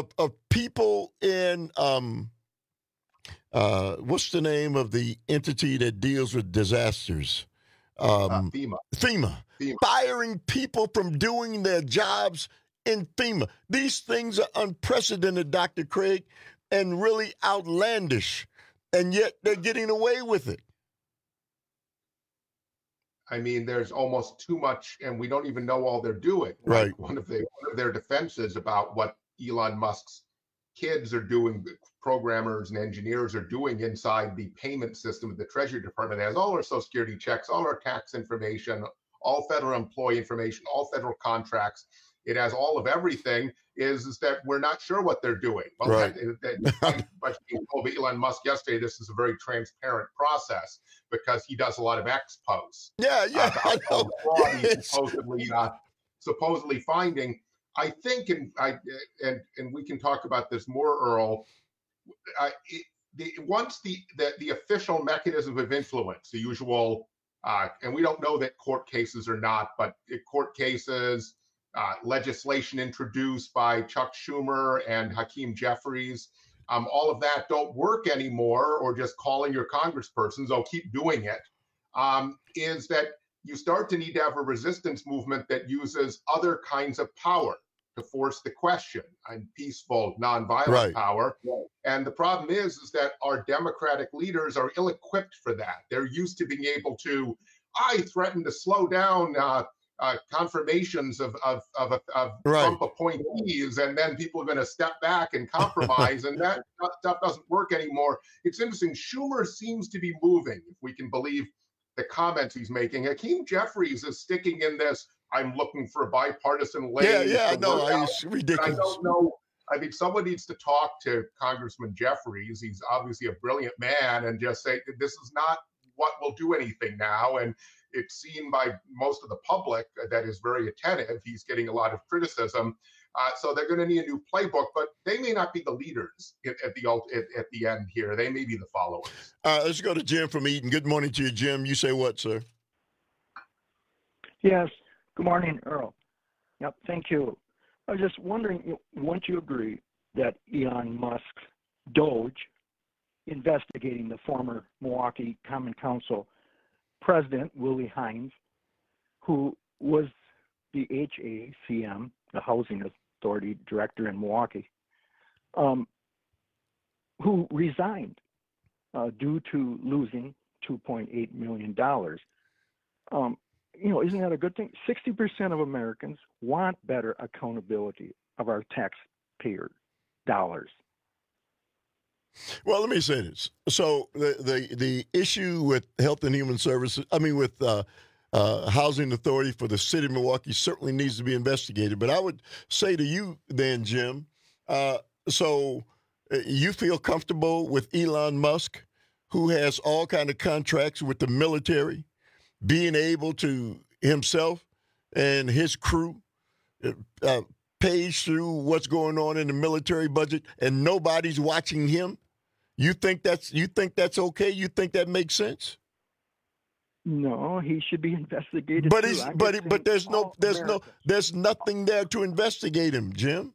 people in, what's the name of the entity that deals with disasters? FEMA. Firing people from doing their jobs in FEMA. These things are unprecedented, Dr. Craig, and really outlandish, and yet they're getting away with it. I mean, there's almost too much, and we don't even know all they're doing. Right. Like one of their defenses about what Elon Musk's kids are doing, programmers and engineers are doing inside the payment system of the Treasury Department. It has all our Social Security checks, all our tax information, all federal employee information, all federal contracts. It has all of everything. Is that we're not sure what they're doing. Well, right. But being told by Elon Musk yesterday, this is a very transparent process because he does a lot of ex posts. Yeah. I know. Fraud he's supposedly finding. I think, and we can talk about this more, Earl. Once the official mechanism of influence, the usual, and we don't know that court cases or not, but court cases, legislation introduced by Chuck Schumer and Hakeem Jeffries, all of that don't work anymore, or just calling your congresspersons, oh, keep doing it, is that you start to need to have a resistance movement that uses other kinds of power to force the question and peaceful, nonviolent power. And the problem is that our Democratic leaders are ill-equipped for that. They're used to being able to, I threaten to slow down confirmations of Trump appointees, and then people are going to step back and compromise, and that stuff doesn't work anymore. It's interesting. Schumer seems to be moving, if we can believe the comments he's making. Hakeem Jeffries is sticking in this, I'm looking for a bipartisan lane. Yeah, no, it's ridiculous. I don't know. I mean, someone needs to talk to Congressman Jeffries. He's obviously a brilliant man, and just say, this is not what will do anything now. And it's seen by most of the public that is very attentive. He's getting a lot of criticism. So they're going to need a new playbook, but they may not be the leaders at the end here. They may be the followers. Let's go to Jim from Eaton. Good morning to you, Jim. You say what, sir? Yes. Good morning, Earl. Yep, thank you. I was just wondering, wouldn't you agree that Elon Musk's DOGE investigating the former Milwaukee Common Council president, Willie Hines, who was the HACM, the Housing Authority Director in Milwaukee, who resigned due to losing $2.8 million. Isn't that a good thing? 60% of Americans want better accountability of our taxpayer dollars. Well, let me say this. So the issue with Health and Human Services, with Housing Authority for the city of Milwaukee certainly needs to be investigated. But I would say to you then, Jim, so you feel comfortable with Elon Musk, who has all kind of contracts with the military, being able to himself and his crew page through what's going on in the military budget, and nobody's watching him? You think that's okay? You think that makes sense? No, he should be investigated. But there's nothing there to investigate him, Jim.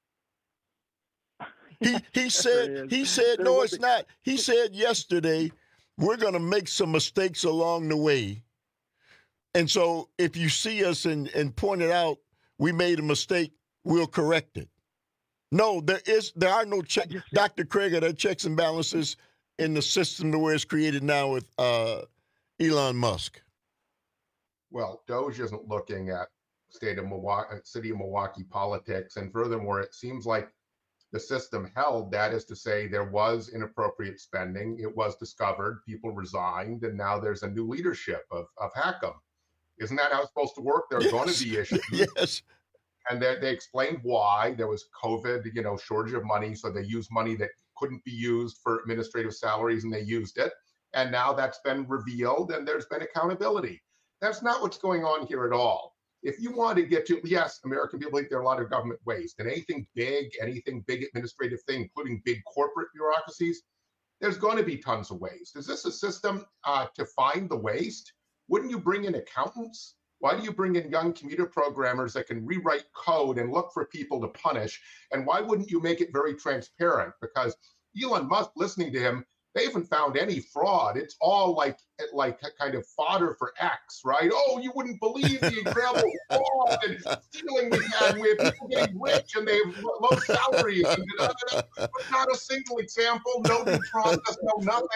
He said no, it's not. He said yesterday, we're going to make some mistakes along the way. And so if you see us and point it out, we made a mistake, we'll correct it. No, there are no checks. Dr. Craig, are there checks and balances in the system the way it's created now with Elon Musk? Well, DOGE isn't looking at city of Milwaukee politics. And furthermore, it seems like the system held, that is to say, there was inappropriate spending. It was discovered, people resigned, and now there's a new leadership of HACM. Isn't that how it's supposed to work? There are going to be issues. Yes. And they explained why. There was COVID, shortage of money. So they used money that couldn't be used for administrative salaries, and they used it. And now that's been revealed, and there's been accountability. That's not what's going on here at all. If you want to get to, yes, American people think there are a lot of government waste, and anything big administrative thing, including big corporate bureaucracies, there's going to be tons of waste. Is this a system to find the waste? Wouldn't you bring in accountants? Why do you bring in young computer programmers that can rewrite code and look for people to punish? And why wouldn't you make it very transparent? Because Elon Musk, listening to him, they haven't found any fraud. It's all like kind of fodder for X, right? Oh, you wouldn't believe the incredible fraud and stealing we had. We have people getting rich and they have low salaries. But not a single example, no due process, no nothing.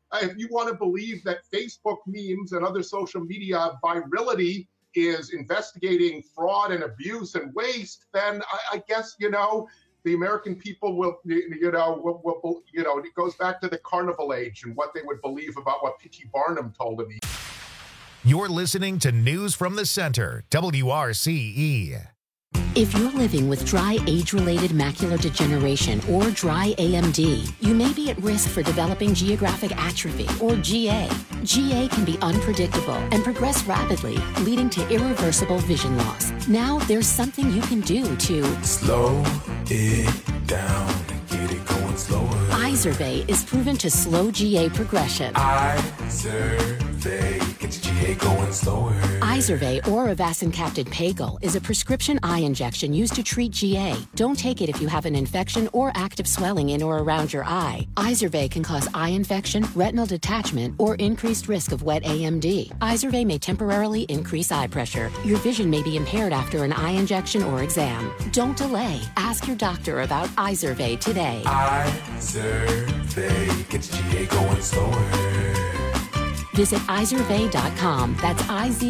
If you want to believe that Facebook memes and other social media virality is investigating fraud and abuse and waste, then I guess, the American people will, it goes back to the carnival age and what they would believe about what P.T. Barnum told them. You're listening to News from the Center, WRCE. If you're living with dry age-related macular degeneration or dry AMD, you may be at risk for developing geographic atrophy or GA. GA can be unpredictable and progress rapidly, leading to irreversible vision loss. Now there's something you can do to slow it down and get it going slower. Izervay is proven to slow GA progression. Izervay gets GA going slower. Izervay or avacincaptad pagel is a prescription eye injection used to treat GA. Don't take it if you have an infection or active swelling in or around your eye. Izervay can cause eye infection, retinal detachment, or increased risk of wet AMD. Izervay may temporarily increase eye pressure. Your vision may be impaired after an eye injection or exam. Don't delay. Ask your doctor about Izervay today. Izervay gets GA going slower. Visit Izervay.com. That's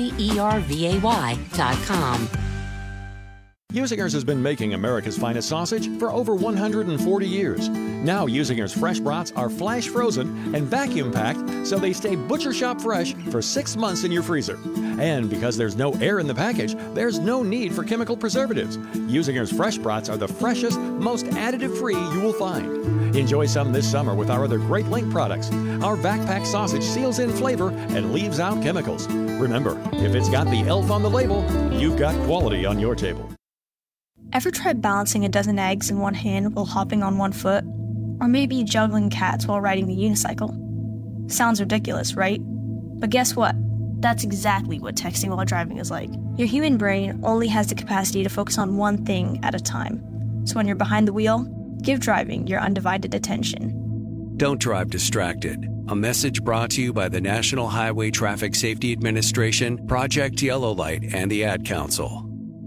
IZERVAY.com. Usinger's has been making America's finest sausage for over 140 years. Now Usinger's fresh brats are flash frozen and vacuum packed so they stay butcher shop fresh for 6 months in your freezer. And because there's no air in the package, there's no need for chemical preservatives. Usinger's fresh brats are the freshest, most additive-free you will find. Enjoy some this summer with our other Great Link products. Our vac-packed sausage seals in flavor and leaves out chemicals. Remember, if it's got the elf on the label, you've got quality on your table. Ever tried balancing a dozen eggs in one hand while hopping on one foot? Or maybe juggling cats while riding the unicycle? Sounds ridiculous, right? But guess what? That's exactly what texting while driving is like. Your human brain only has the capacity to focus on one thing at a time. So when you're behind the wheel, give driving your undivided attention. Don't drive distracted. A message brought to you by the National Highway Traffic Safety Administration, Project Yellow Light, and the Ad Council.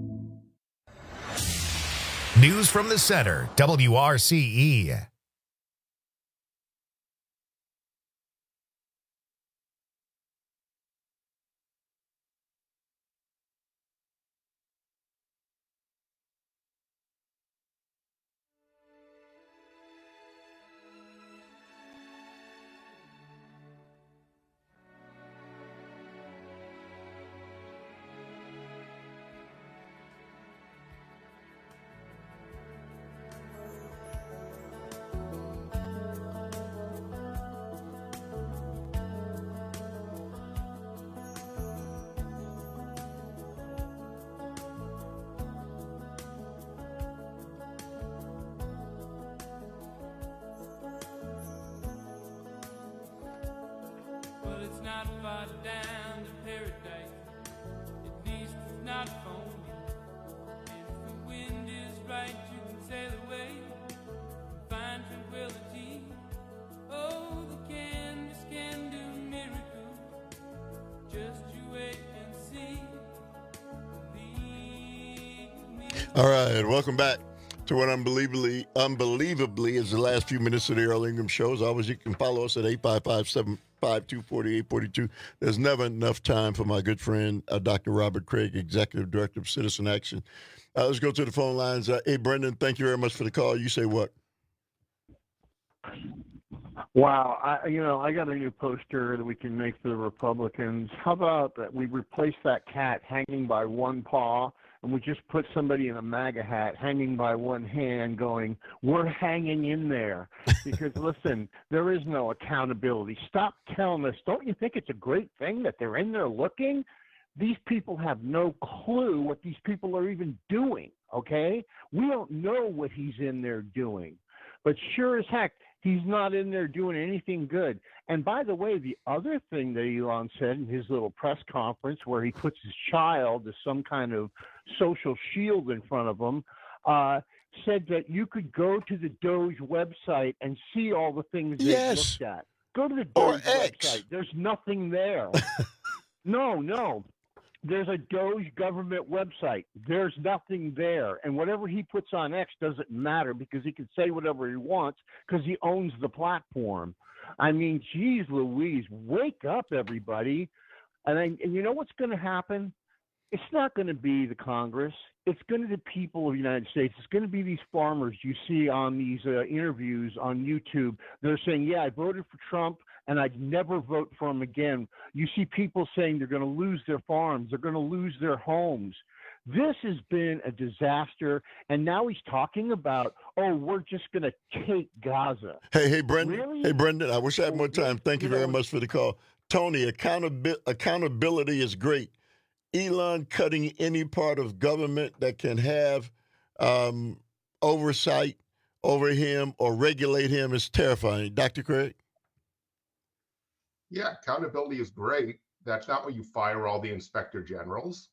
News from the Center, WRCE. All right, welcome back to what unbelievably is the last few minutes of the Earl Ingram Show. As always, you can follow us at 855-752-4842. There's never enough time for my good friend, Dr. Robert Craig, Executive Director of Citizen Action. Let's go to the phone lines. Hey, Brendan, thank you very much for the call. You say what? Wow, I got a new poster that we can make for the Republicans. How about that we replace that cat hanging by one paw, and we just put somebody in a MAGA hat hanging by one hand going, we're hanging in there. Because, listen, there is no accountability. Stop telling us. Don't you think it's a great thing that they're in there looking? These people have no clue what these people are even doing, okay? We don't know what he's in there doing. But sure as heck, he's not in there doing anything good. And by the way, the other thing that Elon said in his little press conference where he puts his child as some kind of social shield in front of him, said that you could go to the Doge website and see all the things they looked at. Go to the Doge website. There's nothing there. No. There's a Doge government website. There's nothing there. And whatever he puts on X doesn't matter because he can say whatever he wants because he owns the platform. I mean, geez Louise, wake up, everybody. And you know what's going to happen? It's not going to be the Congress. It's going to be the people of the United States. It's going to be these farmers you see on these interviews on YouTube. They're saying, yeah, I voted for Trump, and I'd never vote for him again. You see people saying they're going to lose their farms. They're going to lose their homes. This has been a disaster, and now he's talking about, oh, we're just going to take Gaza. Hey, Brendan. Really? Hey, Brendan, I wish I had more time. Thank you very much for the call. Tony, accountability is great. Elon cutting any part of government that can have oversight over him or regulate him is terrifying. Dr. Craig? Yeah, accountability is great. That's not when you fire all the inspector generals.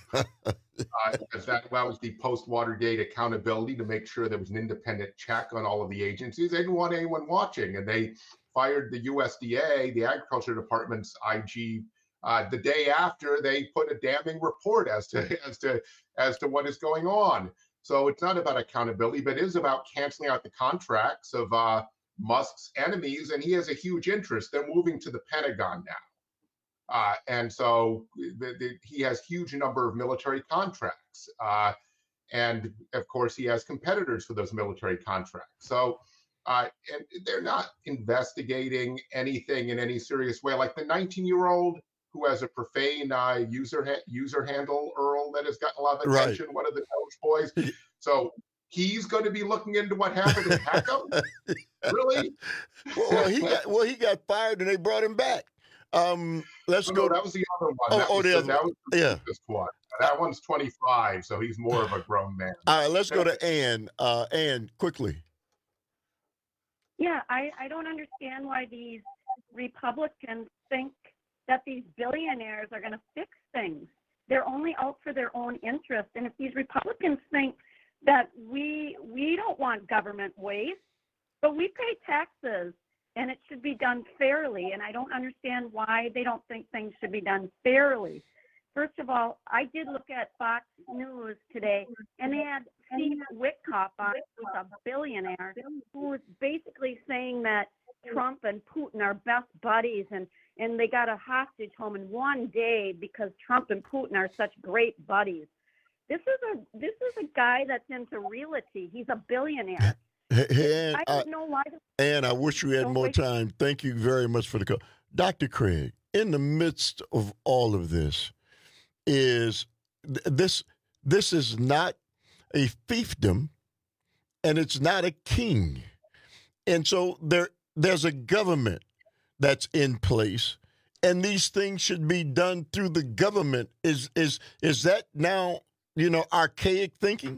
Because that was the post-Watergate accountability to make sure there was an independent check on all of the agencies. They didn't want anyone watching, and they fired the USDA, the Agriculture Department's IG, the day after they put a damning report as to what is going on. So it's not about accountability, but it is about canceling out the contracts of Musk's enemies, and he has a huge interest. They're moving to the Pentagon now. And so he has huge number of military contracts. And of course, he has competitors for those military contracts. So and they're not investigating anything in any serious way. Like the 19-year-old who has a profane user handle, Earl, that has gotten a lot of attention, one of the Doge boys. So he's going to be looking into what happened in Peckham? Really? Well, he got fired and they brought him back. Let's go. That was the other one. That was the one. That one's 25, so he's more of a grown man. All right, let's go to Ann. Ann, quickly. Yeah, I don't understand why these Republicans think that these billionaires are going to fix things. They're only out for their own interest. And if these Republicans think that we don't want government waste, but we pay taxes, and it should be done fairly. And I don't understand why they don't think things should be done fairly. First of all, I did look at Fox News today, and they had Steve Witkoff on, who's a billionaire, who was basically saying that Trump and Putin are best buddies, and they got a hostage home in one day because Trump and Putin are such great buddies. This is a guy that's into realty. He's a billionaire. Hey, I don't know why. Ann, I wish we had more time. Thank you very much for the call. Dr. Craig, in the midst of all of this, this is not a fiefdom, and it's not a king. And so there's a government that's in place, and these things should be done through the government. Is that now, archaic thinking?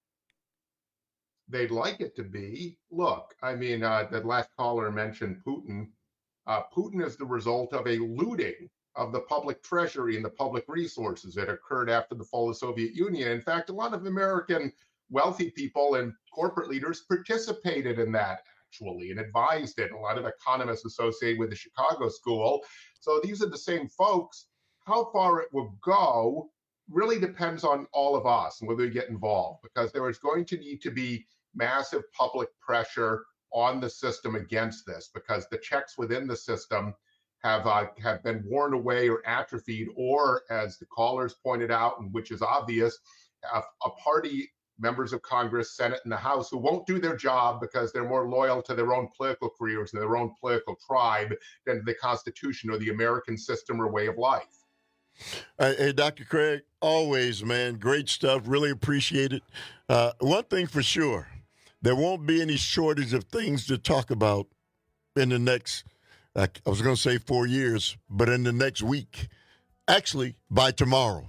They'd like it to be. Look, I mean, that last caller mentioned Putin. Putin is the result of a looting of the public treasury and the public resources that occurred after the fall of the Soviet Union. In fact, a lot of American wealthy people and corporate leaders participated in that, actually, and advised it. A lot of economists associated with the Chicago School. So these are the same folks. How far it will go really depends on all of us and whether we get involved, because there is going to need to be massive public pressure on the system against this, because the checks within the system have been worn away or atrophied, or, as the callers pointed out, and which is obvious, a party, members of Congress, Senate, and the House who won't do their job because they're more loyal to their own political careers and their own political tribe than to the Constitution or the American system or way of life. Hey, Dr. Craig, always, man, great stuff. Really appreciate it. One thing for sure, there won't be any shortage of things to talk about in the next, I was going to say 4 years, but in the next week. Actually, by tomorrow.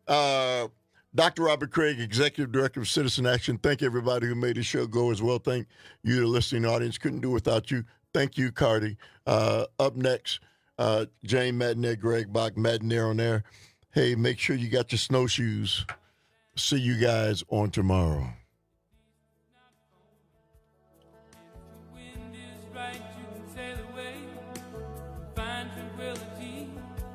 Dr. Robert Craig, Executive Director of Citizen Action. Thank everybody who made the show go as well. Thank you, the listening audience. Couldn't do without you. Thank you, Cardi. Up next, Jane Madden, Greg Bach, Madden on there. Hey, make sure you got your snowshoes. See you guys on tomorrow.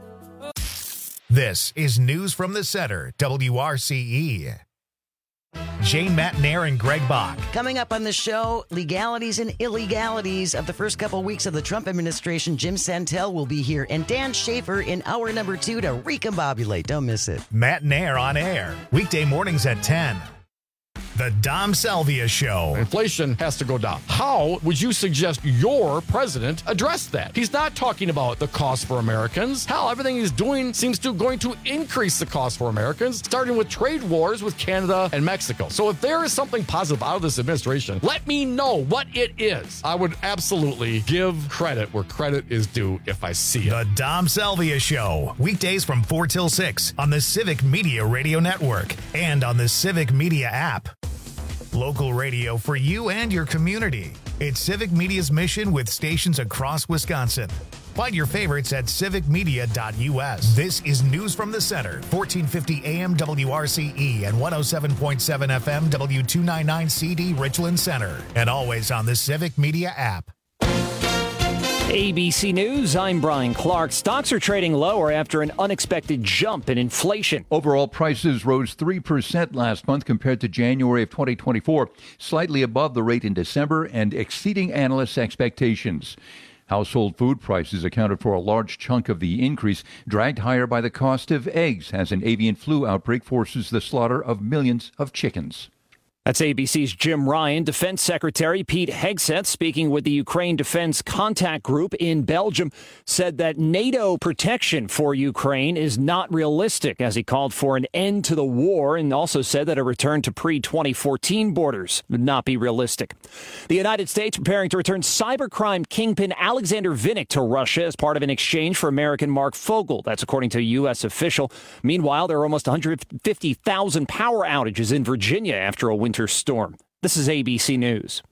This is News from the Center, WRCE. Jane Matnair and Greg Bach. Coming up on the show, legalities and illegalities of the first couple weeks of the Trump administration. Jim Santel will be here, and Dan Schaefer in hour number 2 to recombobulate. Don't miss it. Matnair on air, weekday mornings at 10. The Dom Salvia Show. Inflation has to go down. How would you suggest your president address that? He's not talking about the cost for Americans. Hell, everything he's doing seems to going to increase the cost for Americans, starting with trade wars with Canada and Mexico. So if there is something positive out of this administration, let me know what it is. I would absolutely give credit where credit is due if I see it. The Dom Salvia Show. Weekdays from 4 till 6 on the Civic Media Radio Network and on the Civic Media app. Local radio for you and your community. It's Civic Media's mission with stations across Wisconsin. Find your favorites at civicmedia.us. This is News from the Center, 1450 AM WRCE and 107.7 FM W299 CD Richland Center. And always on the Civic Media app. ABC News, I'm Brian Clark. Stocks are trading lower after an unexpected jump in inflation. Overall prices rose 3% last month compared to January of 2024, slightly above the rate in December and exceeding analysts' expectations. Household food prices accounted for a large chunk of the increase, dragged higher by the cost of eggs as an avian flu outbreak forces the slaughter of millions of chickens. That's ABC's Jim Ryan. Defense Secretary Pete Hegseth, speaking with the Ukraine Defense Contact Group in Belgium, said that NATO protection for Ukraine is not realistic, as he called for an end to the war, and also said that a return to pre-2014 borders would not be realistic. The United States preparing to return cybercrime kingpin Alexander Vinnik to Russia as part of an exchange for American Mark Fogel. That's according to a U.S. official. Meanwhile, there are almost 150,000 power outages in Virginia after a winter storm. This is ABC News.